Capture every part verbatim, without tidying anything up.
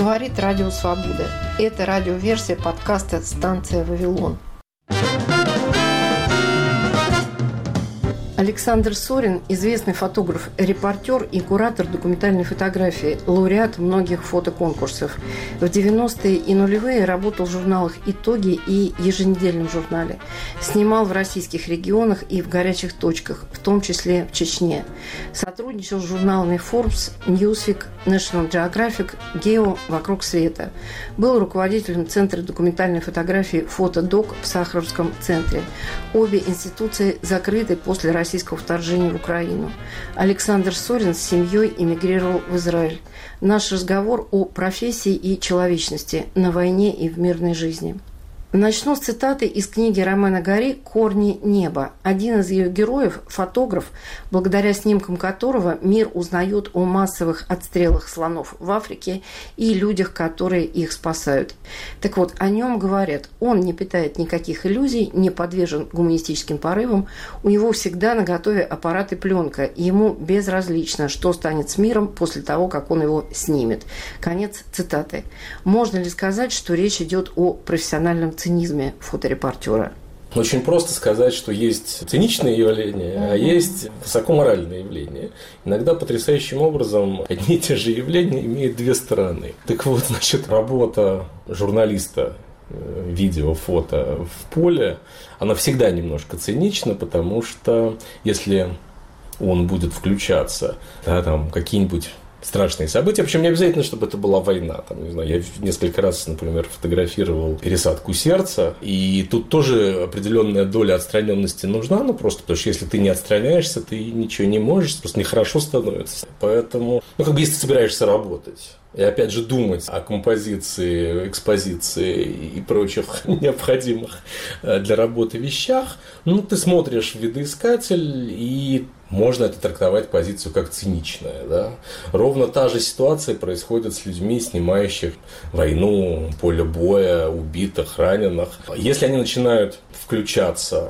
Говорит Радио Свобода. Это радиоверсия подкаста «Станция Вавилон». Александр Сорин – известный фотограф, репортер и куратор документальной фотографии, лауреат многих фотоконкурсов. В девяностые и нулевые работал в журналах «Итоги» и еженедельном журнале. Снимал в российских регионах и в горячих точках, в том числе в Чечне. Сотрудничал с журналами Forbes, Newsweek, National Geographic, Geo «Вокруг света». Был руководителем Центра документальной фотографии «Фотодок» в Сахаровском центре. Обе институции закрыты после российского вторжения в Украину. Александр Сорин с семьей эмигрировал в Израиль. Наш разговор о профессии и человечности на войне и в мирной жизни. Начну с цитаты из книги Ромена Гори «Корни неба». Один из ее героев – фотограф, благодаря снимкам которого мир узнает о массовых отстрелах слонов в Африке и людях, которые их спасают. Так вот, о нем говорят: он не питает никаких иллюзий, не подвержен гуманистическим порывам, у него всегда наготове аппарат и пленка, ему безразлично, что станет с миром после того, как он его снимет. Конец цитаты. Можно ли сказать, что речь идет о профессиональном цинизме фоторепортера? Очень просто сказать, что есть циничные явления, mm-hmm. а есть высокоморальные явления. Иногда потрясающим образом одни и те же явления имеют две стороны. Так вот, значит, работа журналиста видео, фото в поле, она всегда немножко цинична, потому что если он будет включаться, да, там какие-нибудь страшные события. Причем не обязательно, чтобы это была война. Там, не знаю, я несколько раз, например, фотографировал пересадку сердца, и тут тоже определенная доля отстраненности нужна, ну просто потому что если ты не отстраняешься, ты ничего не можешь, просто нехорошо становится. Поэтому, ну как бы если ты собираешься работать, и опять же думать о композиции, экспозиции и прочих необходимых для работы вещах, ну ты смотришь в видоискатель, и можно это трактовать позицию как циничная. Да? Ровно та же ситуация происходит с людьми, снимающих войну, поле боя, убитых, раненых. Если они начинают включаться,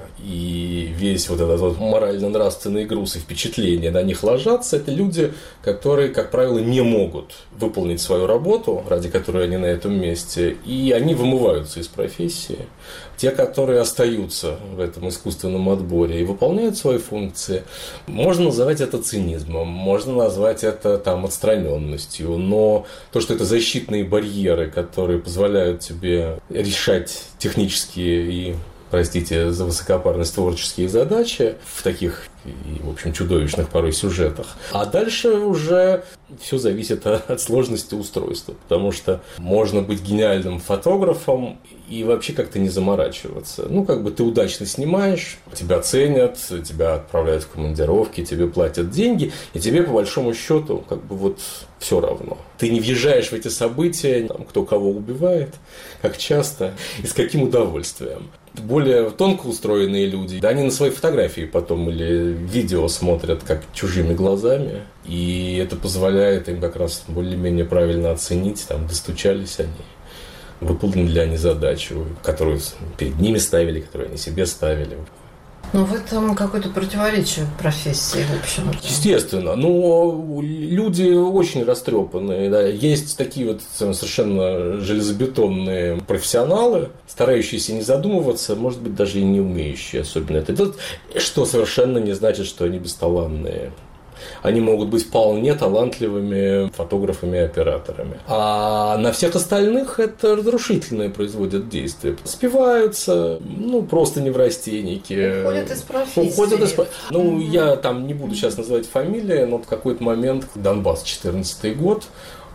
и весь вот этот вот морально-нравственный груз и впечатления на них ложатся, это люди, которые, как правило, не могут выполнить свою работу, ради которой они на этом месте, и они вымываются из профессии. Те, которые остаются в этом искусственном отборе и выполняют свои функции, можно назвать это цинизмом, можно назвать это там отстраненностью, но то, что это защитные барьеры, которые позволяют тебе решать технические и, простите за высокопарность, творческие задачи в таких, в общем, чудовищных порой сюжетах. А дальше уже все зависит от сложности устройства, потому что можно быть гениальным фотографом и вообще как-то не заморачиваться. Ну, как бы ты удачно снимаешь, тебя ценят, тебя отправляют в командировки, тебе платят деньги, и тебе, по большому счету, как бы вот все равно. Ты не въезжаешь в эти события, там, кто кого убивает, как часто и с каким удовольствием. Более тонко устроенные люди, да, они на свои фотографии потом или видео смотрят как чужими глазами, и это позволяет им как раз более-менее правильно оценить, там, достучались они, выполнили ли они задачу, которую перед ними ставили, которую они себе ставили. Но в этом какое-то противоречие профессии, в общем. Естественно. Но люди очень растрепанные. Да. Есть такие вот совершенно железобетонные профессионалы, старающиеся не задумываться, может быть, даже и не умеющие особенно это делать, что совершенно не значит, что они бесталанные. Они могут быть вполне талантливыми фотографами и операторами. А на всех остальных это разрушительное производят действия. Спиваются, ну, просто неврастенники. Уходят из профессии. Уходят из... Ну, я там не буду сейчас называть фамилии, но в какой-то момент, Донбасс, четырнадцатый год,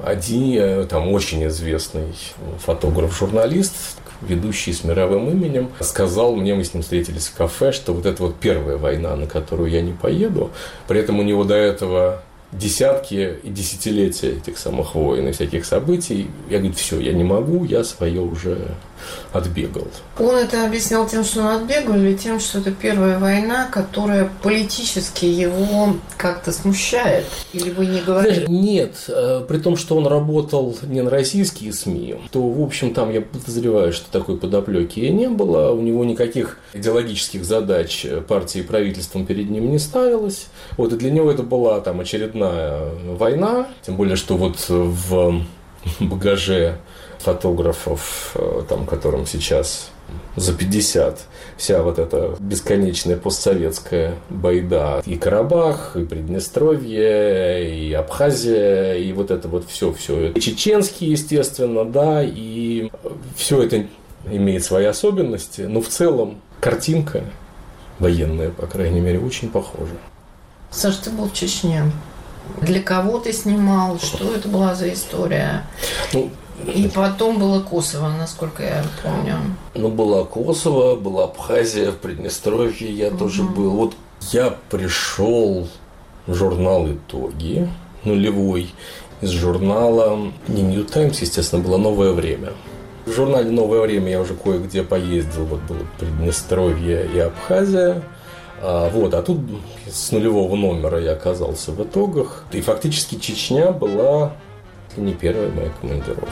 один там очень известный фотограф-журналист, ведущий с мировым именем, сказал мне, мы с ним встретились в кафе, что вот это вот первая война, на которую я не поеду. При этом у него до этого десятки и десятилетия этих самых войн и всяких событий. Я говорю, все, я не могу, я свое уже отбегал. Он это объяснял тем, что он отбегал, или тем, что это первая война, которая политически его как-то смущает? Или вы не говорите? Нет, при том, что он работал не на российские СМИ, то, в общем, там я подозреваю, что такой подоплеки и не было. У него никаких идеологических задач партии и правительством перед ним не ставилось. Вот, и для него это была там очередная война, тем более, что вот в багаже фотографов, там, которым сейчас за пятьдесят, вся вот эта бесконечная постсоветская байда. И Карабах, и Приднестровье, и Абхазия, и вот это вот все-все. И чеченский, естественно, да, и все это имеет свои особенности, но в целом картинка военная, по крайней мере, очень похожа. Саш, ты был в Чечне. Для кого ты снимал? Что это была за история? Ну, и потом было Косово, насколько я помню. Ну, была Косово, была Абхазия, в Приднестровье я угу. тоже был. Вот я пришел в журнал «Итоги», нулевой, из журнала, не «Нью Таймс», естественно, было «Новое время». В журнале «Новое время» я уже кое-где поездил, вот было Приднестровье и Абхазия. А, вот, а тут с нулевого номера я оказался в «Итогах». И фактически Чечня была не первая моя командировка.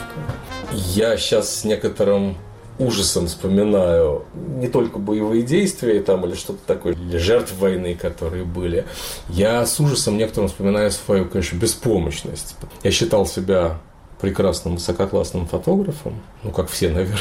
Я сейчас с некоторым ужасом вспоминаю не только боевые действия там, или что-то такое, или жертв войны, которые были. Я с ужасом некоторым вспоминаю свою, конечно, беспомощность. Я считал себя прекрасным высококлассным фотографом, ну, как все, наверное.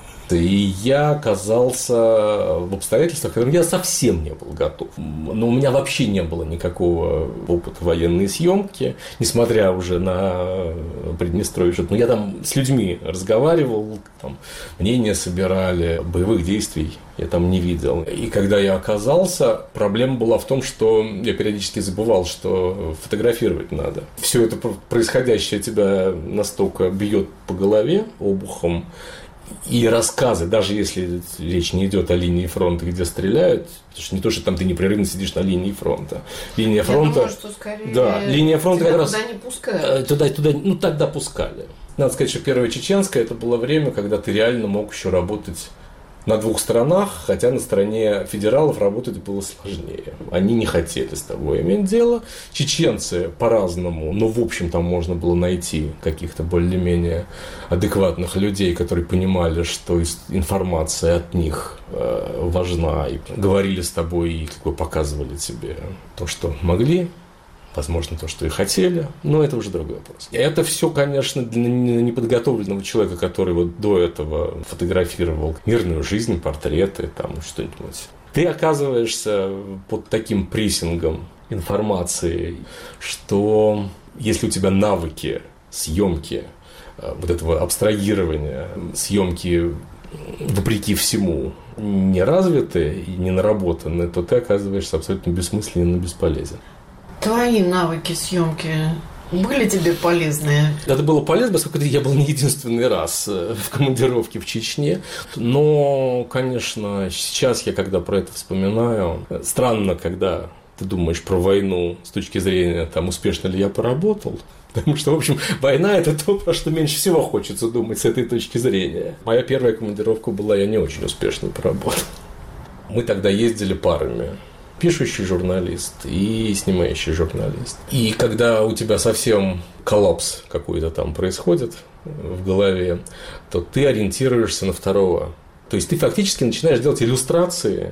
И я оказался в обстоятельствах, к которым я совсем не был готов. Но у меня вообще не было никакого опыта военной съемки, несмотря уже на Приднестровье. Но я там с людьми разговаривал, там, мнения собирали, боевых действий я там не видел. И когда я оказался, проблема была в том, что я периодически забывал, что фотографировать надо. Все это происходящее тебя настолько бьет по голове обухом. И рассказы, даже если речь не идет о линии фронта, где стреляют, потому что не то, что там ты непрерывно сидишь на линии фронта. Линия фронта. Я думаю, что скорее да, линия фронта как раз туда не пускают. Туда, туда, ну тогда пускали. Надо сказать, что первая чеченская это было время, когда ты реально мог еще работать на двух сторонах, хотя на стороне федералов работать было сложнее. Они не хотели с тобой иметь дело. Чеченцы по-разному, но в общем там можно было найти каких-то более-менее адекватных людей, которые понимали, что информация от них важна, и говорили с тобой и как бы показывали тебе то, что могли. Возможно, то, что и хотели, но это уже другой вопрос. Это все, конечно, для неподготовленного человека, который вот до этого фотографировал мирную жизнь, портреты, там что-нибудь. Ты оказываешься под таким прессингом информации, что если у тебя навыки съемки, вот этого абстрагирования, съемки вопреки всему не развиты и не наработаны, то ты оказываешься абсолютно бессмысленен и бесполезен. Твои навыки съемки были тебе полезные? Это было полезно, поскольку я был не единственный раз в командировке в Чечне. Но, конечно, сейчас я, когда про это вспоминаю, странно, когда ты думаешь про войну с точки зрения, там, успешно ли я поработал. Потому что, в общем, война – это то, про что меньше всего хочется думать с этой точки зрения. Моя первая командировка была, я не очень успешно поработал. Мы тогда ездили парами. Пишущий журналист и снимающий журналист. И когда у тебя совсем коллапс какой-то там происходит в голове, то ты ориентируешься на второго. То есть ты фактически начинаешь делать иллюстрации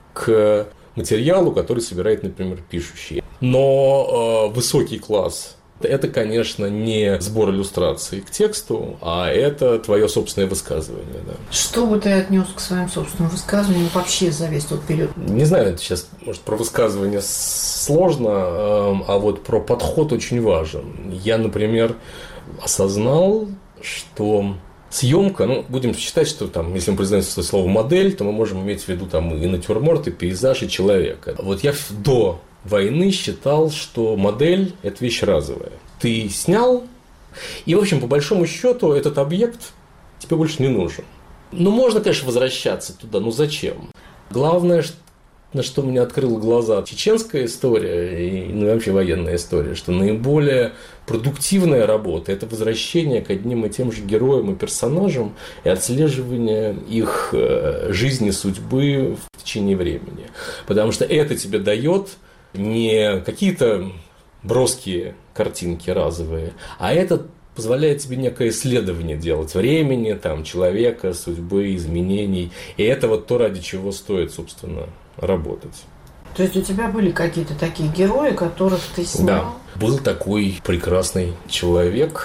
к материалу, который собирает, например, пишущий. Но э, высокий класс – это, конечно, не сбор иллюстраций к тексту, а это твое собственное высказывание. Да. Что бы ты отнес к своим собственным высказываниям вообще за весь тот период? Не знаю, это сейчас, может, про высказывание сложно, а вот про подход очень важен. Я, например, осознал, что съемка, ну, будем считать, что там, если мы произносим слово модель, то мы можем иметь в виду там и натюрморт, и пейзаж, и человека. Вот я до войны считал, что модель – это вещь разовая. Ты снял, и, в общем, по большому счету, этот объект тебе больше не нужен. Ну, можно, конечно, возвращаться туда, но зачем? Главное, на что мне открыла глаза чеченская история и ну, вообще военная история, что наиболее продуктивная работа – это возвращение к одним и тем же героям и персонажам и отслеживание их жизни, судьбы в течение времени. Потому что это тебе дает не какие-то броские картинки разовые, а это позволяет тебе некое исследование делать времени, там, человека, судьбы, изменений. И это вот то, ради чего стоит, собственно, работать. То есть у тебя были какие-то такие герои, которых ты снял? Да. Был такой прекрасный человек,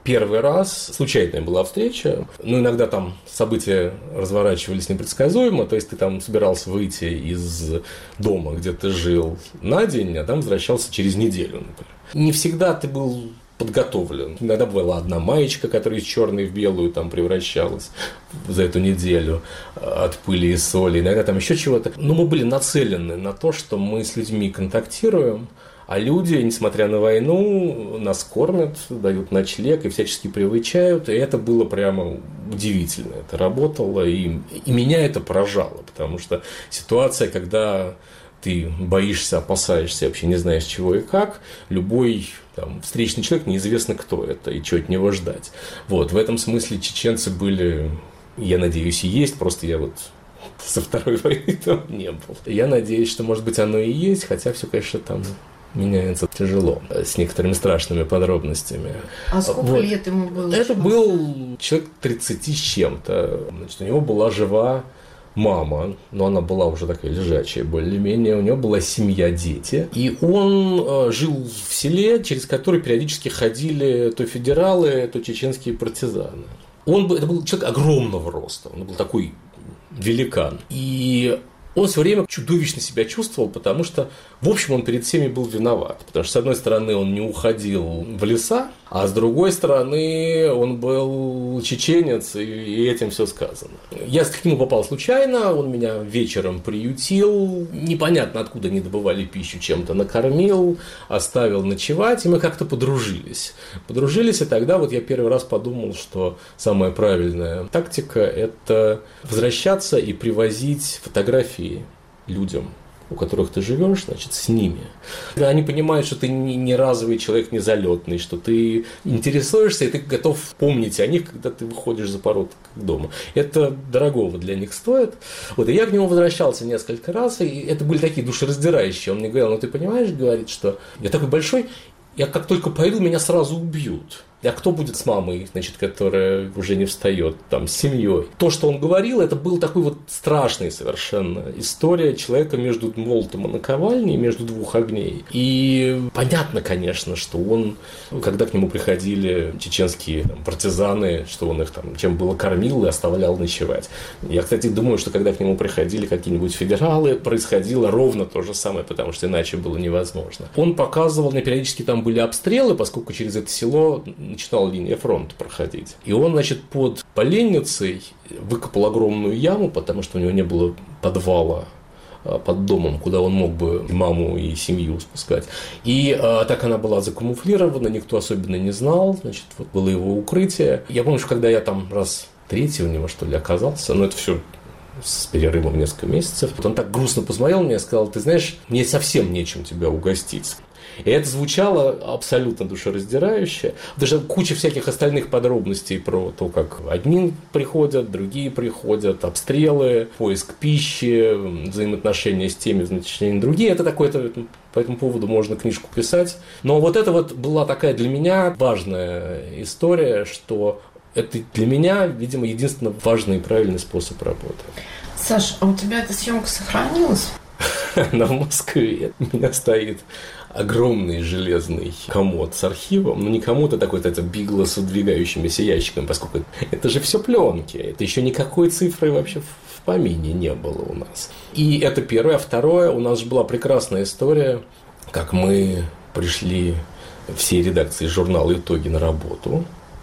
первый раз случайная была встреча. Ну, иногда там события разворачивались непредсказуемо. То есть ты там собирался выйти из дома, где ты жил, на день, а там возвращался через неделю, например. Не всегда ты был подготовлен. Иногда была одна маечка, которая из черной в белую там превращалась за эту неделю от пыли и соли. Иногда там еще чего-то. Но мы были нацелены на то, что мы с людьми контактируем, а люди, несмотря на войну, нас кормят, дают ночлег и всячески привычают. И это было прямо удивительно. Это работало, и, и меня это поражало. Потому что ситуация, когда ты боишься, опасаешься, вообще не знаешь, чего и как, любой там, встречный человек, неизвестно, кто это и чего от него ждать. Вот, в этом смысле чеченцы были, я надеюсь, и есть, просто я вот со второй войны там не был. Я надеюсь, что, может быть, оно и есть, хотя все, конечно, там меняется тяжело, с некоторыми страшными подробностями. А сколько вот. лет ему было? Это был человек тридцати с чем-то. Значит, у него была жива мама, но она была уже такая лежачая более-менее, у него была семья, дети, и он э, жил в селе, через которое периодически ходили то федералы, то чеченские партизаны. Он был, это был человек огромного роста, он был такой великан, и он все время чудовищно себя чувствовал, потому что, в общем, он перед всеми был виноват. Потому что, с одной стороны, он не уходил в леса, а с другой стороны, он был чеченец, и этим все сказано. Я к нему попал случайно, он меня вечером приютил, непонятно откуда они добывали пищу, чем-то накормил, оставил ночевать, и мы как-то подружились. Подружились, и тогда вот я первый раз подумал, что самая правильная тактика – это возвращаться и привозить фотографии людям, у которых ты живешь, значит, с ними. Они понимают, что ты не разовый человек, не залетный, что ты интересуешься, и ты готов помнить о них, когда ты выходишь за порог дома. Это дорогого для них стоит. Вот, и я к нему возвращался несколько раз, и это были такие душераздирающие. Он мне говорил, ну ты понимаешь, говорит, что я такой большой, я как только пойду, меня сразу убьют. А кто будет с мамой, значит, которая уже не встает, там, с семьей? То, что он говорил, это был такой вот страшная совершенно история человека между молотом и наковальней, между двух огней. И понятно, конечно, что он, когда к нему приходили чеченские там, партизаны, что он их там чем было кормил и оставлял ночевать. Я, кстати, думаю, что когда к нему приходили какие-нибудь федералы, происходило ровно то же самое, потому что иначе было невозможно. Он показывал, мне периодически там были обстрелы, поскольку через это село начинала линия фронта проходить. И он, значит, под поленницей выкопал огромную яму, потому что у него не было подвала под домом, куда он мог бы маму и семью спускать. И а, так она была закамуфлирована, никто особенно не знал, значит, вот было его укрытие. Я помню, что когда я там раз третий у него, что ли, оказался, но это все с перерывом в несколько месяцев, вот он так грустно посмотрел на меня и сказал, ты знаешь, мне совсем нечем тебя угостить. И это звучало абсолютно душераздирающе. Даже куча всяких остальных подробностей про то, как одни приходят, другие приходят, обстрелы, поиск пищи, взаимоотношения с теми, значит, другие. Это такое, это, по этому поводу можно книжку писать. Но вот это вот была такая для меня важная история, что это для меня, видимо, единственно важный и правильный способ работы. Саш, а у тебя эта съемка сохранилась? Она в Москве. У меня стоит огромный железный комод с архивом, но не комод, а такой это бигло с выдвигающимися ящиками, поскольку это же все пленки, это еще никакой цифры вообще в помине не было у нас. И это первое. А второе, у нас же была прекрасная история, как мы пришли всей редакции журнала «Итоги» на работу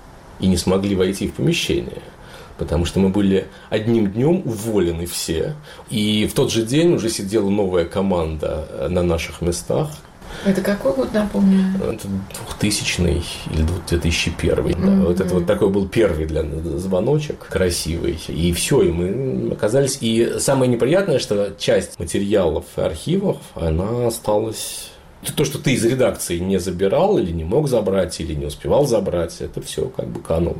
и не смогли войти в помещение. Потому что мы были одним днем уволены все. И в тот же день уже сидела новая команда на наших местах. Это какой год, напомню? Это двухтысячный или две тысячи первый. Mm-hmm. Да. Вот это вот такой был первый для нас звоночек, красивый. И все, и мы оказались... И самое неприятное, что часть материалов и архивов, она осталась... То, что ты из редакции не забирал, или не мог забрать, или не успевал забрать, это все как бы кануло.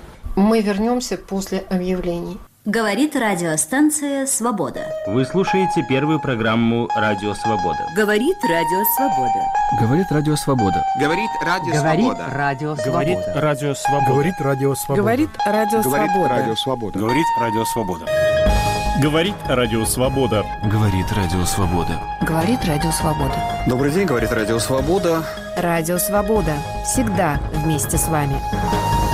Мы вернемся после объявлений. Говорит радиостанция «Свобода». Вы слушаете первую программу «Радио Свобода». Говорит Радио Свобода. Говорит Радио Свобода. Говорит Радио Свобода. Говорит Радио Свобода. Говорит Радио Свобода. Говорит Радио Свобода. Говорит Радио Свобода. Говорит Радио Свобода. Говорит Радио Свобода. Говорит Радио Свобода. Добрый день, говорит Радио Свобода. Радио Свобода. Всегда вместе с вами.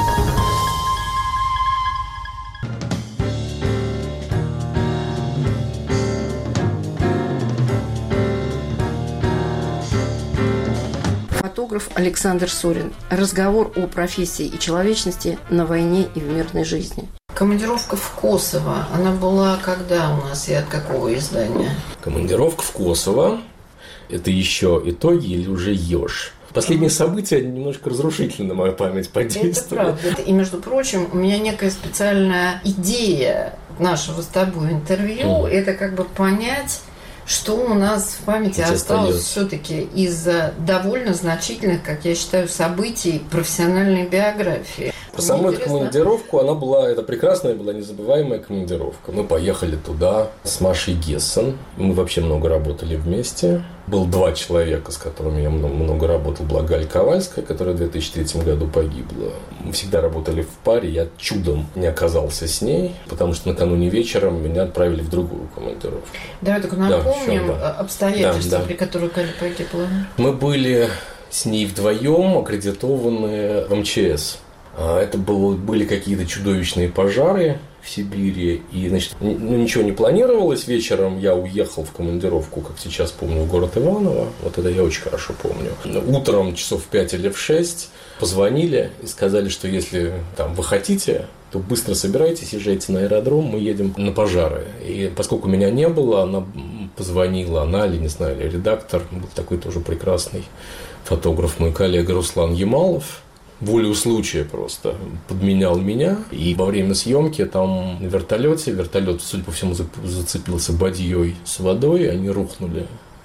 фотограф Александр Сорин. Разговор о профессии и человечности на войне и в мирной жизни. Командировка в Косово, она была когда у нас и от какого издания? Командировка в Косово – это еще итоги или уже ЕЖ? Последние события немножко разрушительно на мою память подействовали. Это правда. И, между прочим, у меня некая специальная идея нашего с тобой интервью mm. – это как бы понять, что у нас в памяти Сейчас осталось все-таки из довольно значительных, как я считаю, событий профессиональной биографии. Саму эту командировку, она была, это прекрасная была, незабываемая командировка. Мы поехали туда с Машей Гессен. Мы вообще много работали вместе. Было два человека, с которыми я много, много работал. Была Галя Ковальская, которая в две тысячи третьем году погибла. Мы всегда работали в паре. Я чудом не оказался с ней, потому что накануне вечером меня отправили в другую командировку. Давай только напомним да, да. обстоятельства, да, да. при которых Галя погибла. Мы были с ней вдвоем аккредитованы в эм че эс. Это было, были какие-то чудовищные пожары в Сибири, и, значит, ну, ничего не планировалось. Вечером я уехал в командировку, как сейчас помню, в город Иваново. Вот это я очень хорошо помню. Утром часов в пять или в шесть позвонили и сказали, что если там вы хотите, то быстро собирайтесь, езжайте на аэродром, мы едем на пожары. И поскольку меня не было, она позвонила, она или, не знаю, или редактор, был такой тоже прекрасный фотограф, мой коллега Руслан Ямалов, волею случая просто подменял меня. И во время съемки там на вертолете, вертолет, судя по всему, зацепился бадьей с водой, они рухнули.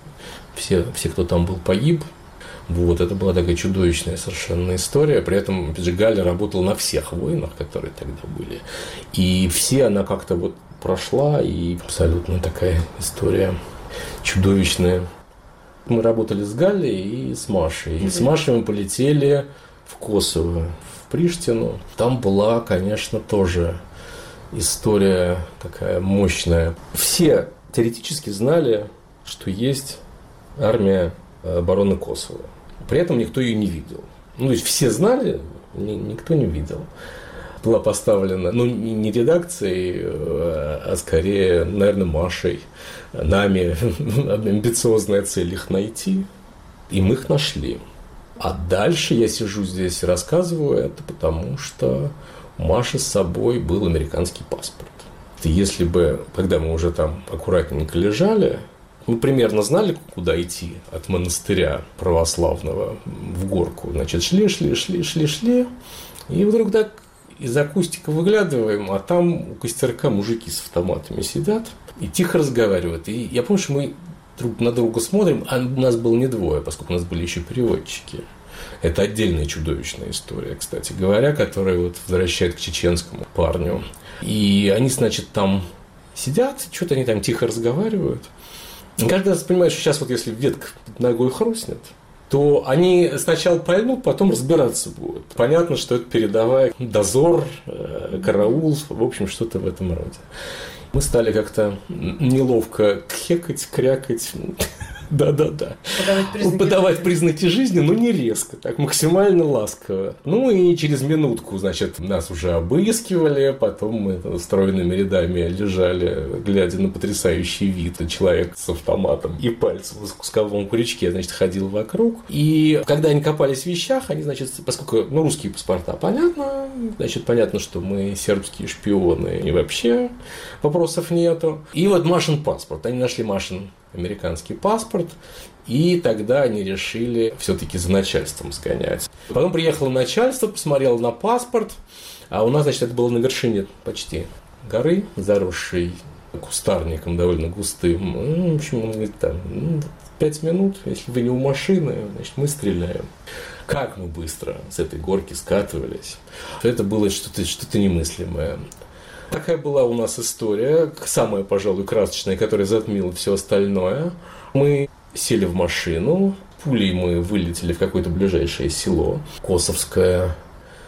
Все, все, кто там был, погиб. Вот, это была такая чудовищная совершенно история. При этом, опять же, Галя работала на всех войнах, которые тогда были. И все она как-то вот прошла, и абсолютно такая история чудовищная. Мы работали с Галей и с Машей. И с Машей мы полетели в Косово, в Приштину. Там была, конечно, тоже история такая мощная. Все теоретически знали, что есть армия обороны Косово. При этом никто ее не видел. Ну, то есть все знали, никто не видел. Была поставлена, ну, не редакцией, а скорее, наверное, Машей, нами амбициозная цель их найти. И мы их нашли. А дальше я сижу здесь и рассказываю это, потому что у Маши с собой был американский паспорт. И если бы, когда мы уже там аккуратненько лежали, мы примерно знали, куда идти от монастыря православного в горку. Значит, шли, шли, шли, шли, шли. И вдруг так из-за кустика выглядываем, а там у костерка мужики с автоматами сидят и тихо разговаривают. И я помню, что мы друг на друга смотрим, а у нас было не двое, поскольку у нас были еще переводчики. Это отдельная чудовищная история, кстати говоря, которая вот возвращает к чеченскому парню. И они, значит, там сидят, что-то они там тихо разговаривают. И каждый раз понимаешь, что сейчас вот если ветка ногой хрустнет, то они сначала пальнут, потом разбираться будут. Понятно, что это передовая дозор, караул, в общем, что-то в этом роде. Мы стали как-то неловко кхекать, крякать. Да-да-да. Подавать признаки, Подавать признаки жизни, но не резко, так максимально ласково. Ну и через минутку, значит, нас уже обыскивали, потом мы стройными рядами лежали, глядя на потрясающий вид. Человек с автоматом и пальцем в спусковом крючке, значит, ходил вокруг. И когда они копались в вещах, они, значит, поскольку, ну, русские паспорта, понятно, значит, понятно, что мы сербские шпионы, и вообще вопросов нету. И вот Машин паспорт, они нашли Машин американский паспорт, и тогда они решили все-таки за начальством сгонять. Потом приехало начальство, посмотрело на паспорт, а у нас, значит, это было на вершине почти горы, заросшей кустарником довольно густым. Ну, в общем, он говорит, там, ну, пять минут, если вы не у машины, значит, мы стреляем. Как мы быстро с этой горки скатывались. Это было что-то, что-то немыслимое. Такая была у нас история, самая, пожалуй, красочная, которая затмила все остальное. Мы сели в машину, пулей мы вылетели в какое-то ближайшее село, Косовское,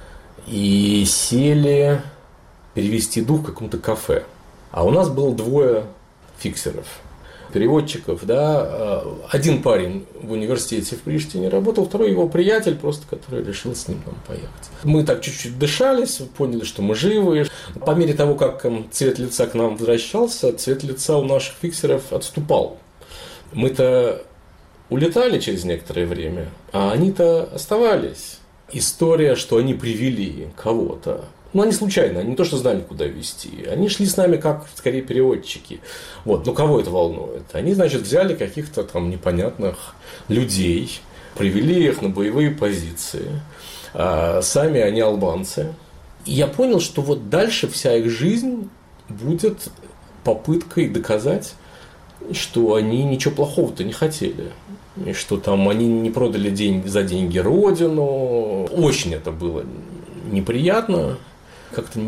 и сели перевести дух в каком-то кафе. А у нас было двое фиксеров, переводчиков, да. Один парень в университете в Приштине работал, второй его приятель, просто который решил с ним там поехать. Мы так чуть-чуть дышались, поняли, что мы живы. По мере того, как цвет лица к нам возвращался, цвет лица у наших фиксеров отступал. Мы-то улетали через некоторое время, а они-то оставались. История, что они привели кого-то. Ну, они случайно, они не то, что знали, куда везти. Они шли с нами как, скорее, переводчики. Вот, ну, кого это волнует? Они, значит, взяли каких-то там непонятных людей, привели их на боевые позиции. А сами они албанцы. И я понял, что вот дальше вся их жизнь будет попыткой доказать, что они ничего плохого-то не хотели. И что там они не продали деньги, за деньги родину. Очень это было неприятно. Как-то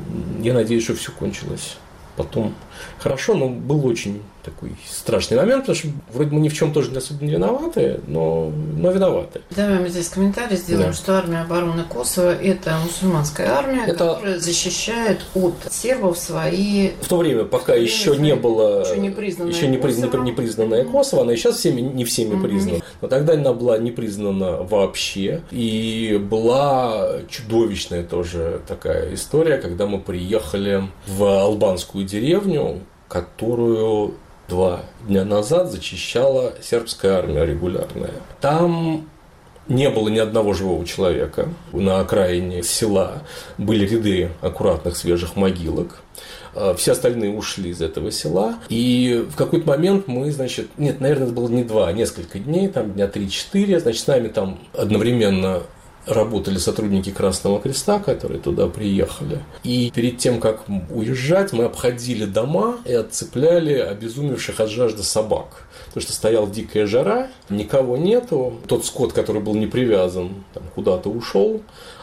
я надеюсь, что все кончилось потом хорошо, но был очень такой страшный момент, потому что вроде мы ни в чем тоже не особо не виноваты, но, но виноваты. Давай мы здесь комментарий сделаем, да. Что армия обороны Косово – это мусульманская армия, это... которая защищает от сербов свои... В то время, пока время еще свои... не было... Еще не признанная еще не Косово. Призна... не признанная mm-hmm. Косово, она и сейчас всеми, не всеми mm-hmm. признана. Но тогда она была не признана вообще. И была чудовищная тоже такая история, когда мы приехали в албанскую деревню, которую два дня назад зачищала сербская армия регулярная. Там не было ни одного живого человека. На окраине села были ряды аккуратных свежих могилок. Все остальные ушли из этого села. И в какой-то момент мы, значит... Нет, наверное, это было не два, а несколько дней, там дня три-четыре. Значит, с нами там одновременно работали сотрудники Красного Креста, которые туда приехали. И перед тем, как уезжать, мы обходили дома и отцепляли обезумевших от жажды собак. Потому что стояла дикая жара, никого нету. Тот скот, который был не привязан, там, куда-то ушел,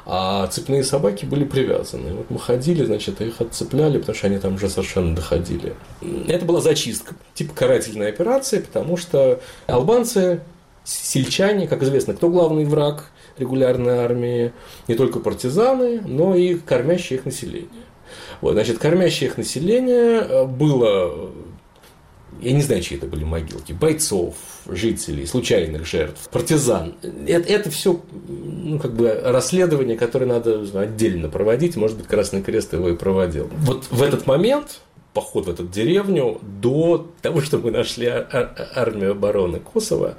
а цепные собаки были привязаны. И вот мы ходили, значит, их отцепляли, потому что они там уже совершенно доходили. Это была зачистка, типа карательной операции, потому что албанцы, сельчане, как известно, кто главный враг регулярной армии? Не только партизаны, но и кормящее их население. Вот, значит, кормящее их население было, я не знаю, чьи это были могилки, бойцов, жителей, случайных жертв, партизан. Это, это все, ну, как бы расследование, которое надо отдельно проводить. Может быть, Красный Крест его и проводил. Вот в этот момент поход в эту деревню до того, что мы нашли армию обороны Косово,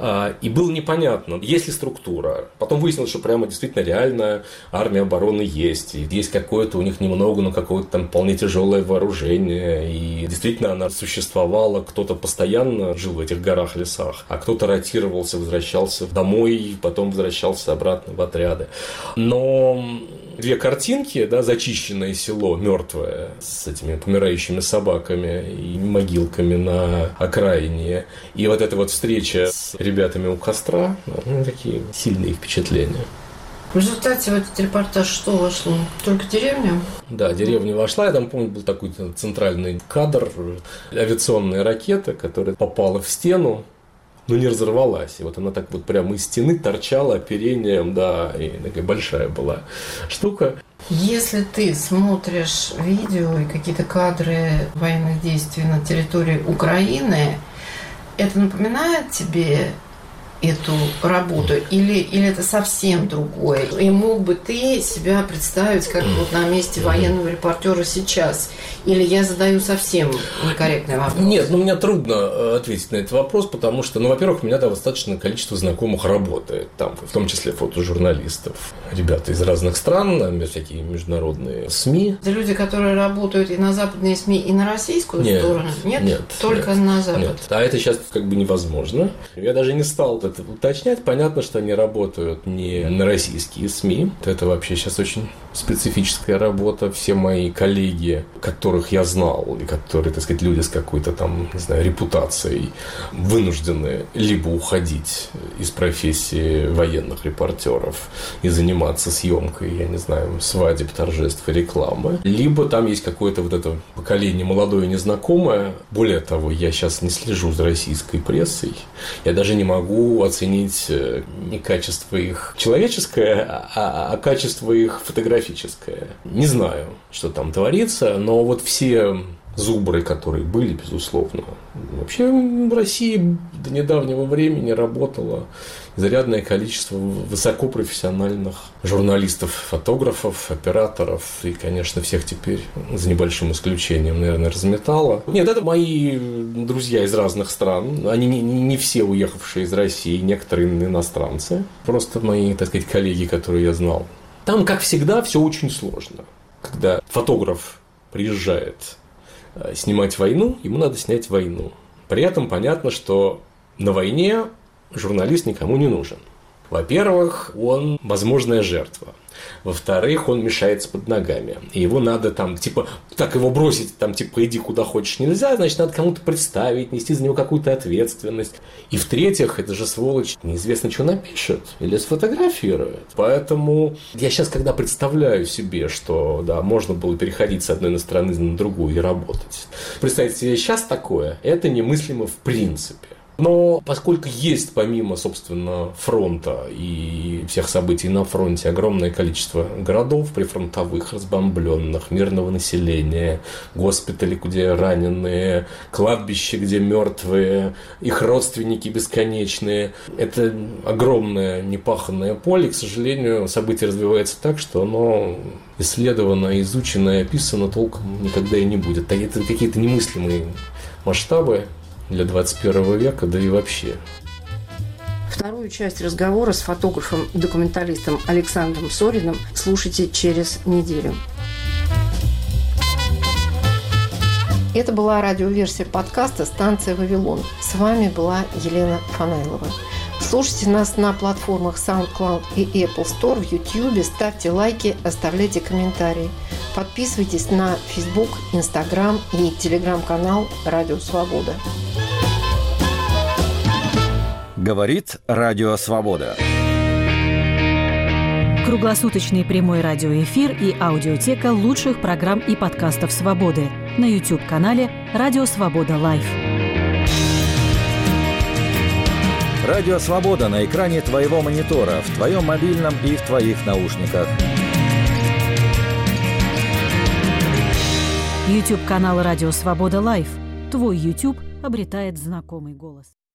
и было непонятно, есть ли структура. Потом выяснилось, что прямо действительно реально армия обороны есть, и есть какое-то у них немного, но какое-то там вполне тяжелое вооружение, и действительно она существовала, кто-то постоянно жил в этих горах, лесах, а кто-то ротировался, возвращался домой, потом возвращался обратно в отряды. Но две картинки, да, зачищенное село, мертвое, с этими помирающими собаками и могилками на окраине, и вот эта вот встреча с ребятами у костра, ну, такие сильные впечатления. В результате в этот репортаж что вошло? Только деревня? Да, деревня вошла. Я там помню, был такой центральный кадр, авиационная ракета, которая попала в стену, но не разорвалась. И вот она так вот прямо из стены торчала оперением, да, и такая большая была штука. Если ты смотришь видео и какие-то кадры военных действий на территории Украины, это напоминает тебе эту работу, или, или это совсем другое? И мог бы ты себя представить как вот на месте военного репортера сейчас? Или я задаю совсем некорректный вопрос? Нет, ну мне трудно ответить на этот вопрос, потому что, ну, во-первых, у меня достаточное количество знакомых работает, там, в том числе фотожурналистов, ребята из разных стран, всякие международные СМИ. Это люди, которые работают и на западные СМИ, и на российскую нет, сторону? Нет, нет, только нет, на Запад. Нет. А это сейчас как бы невозможно. Я даже не стал это уточнять. Понятно, что они работают не на российские СМИ. Это вообще сейчас очень специфическая работа. Все мои коллеги, которых я знал, и которые, так сказать, люди с какой-то там, не знаю, репутацией, вынуждены либо уходить из профессии военных репортеров и заниматься съемкой, я не знаю, свадеб, торжеств и рекламы, либо там есть какое-то вот это поколение молодое и незнакомое. Более того, я сейчас не слежу за российской прессой. Я даже не могу оценить не качество их человеческое, а, а качество их фотографическое. Не знаю, что там творится, но вот все зубры, которые были, безусловно. Вообще в России до недавнего времени работало изрядное количество высокопрофессиональных журналистов, фотографов, операторов и, конечно, всех теперь, за небольшим исключением, наверное, разметало. Нет, это мои друзья из разных стран. Они не, не все уехавшие из России, некоторые иностранцы. Просто мои, так сказать, коллеги, которые я знал. Там, как всегда, все очень сложно. Когда фотограф приезжает снимать войну, ему надо снять войну. При этом понятно, что на войне журналист никому не нужен. Во-первых, он возможная жертва. Во-вторых, он мешается под ногами. И его надо там, типа, так его бросить, там, типа, иди куда хочешь нельзя, значит, надо кому-то представить, нести за него какую-то ответственность. И в-третьих, это же сволочь неизвестно, что напишет или сфотографирует. Поэтому я сейчас, когда представляю себе, что, да, можно было переходить с одной стороны на другую и работать. Представить себе сейчас такое, это немыслимо в принципе. Но поскольку есть помимо, собственно, фронта и всех событий на фронте огромное количество городов прифронтовых, разбомбленных, мирного населения, госпитали, где раненые, кладбища, где мертвые, их родственники бесконечные, это огромное непаханное поле. К сожалению, событие развивается так, что оно исследовано, изучено и описано толком никогда и не будет. Это какие-то немыслимые масштабы для двадцать первого века, да и вообще. Вторую часть разговора с фотографом-документалистом Александром Сориным слушайте через неделю. Это была радиоверсия подкаста «Станция Вавилон». С вами была Елена Фанайлова. Слушайте нас на платформах SoundCloud и Apple Store, в YouTube, ставьте лайки, оставляйте комментарии. Подписывайтесь на Facebook, Instagram и телеграм-канал «Радио Свобода». Говорит Радио Свобода. Круглосуточный прямой радиоэфир и аудиотека лучших программ и подкастов «Свободы» на YouTube-канале «Радио Свобода Лайв». Радио Свобода на экране твоего монитора, в твоем мобильном и в твоих наушниках. YouTube-канал «Радио Свобода Лайв». Твой YouTube обретает знакомый голос.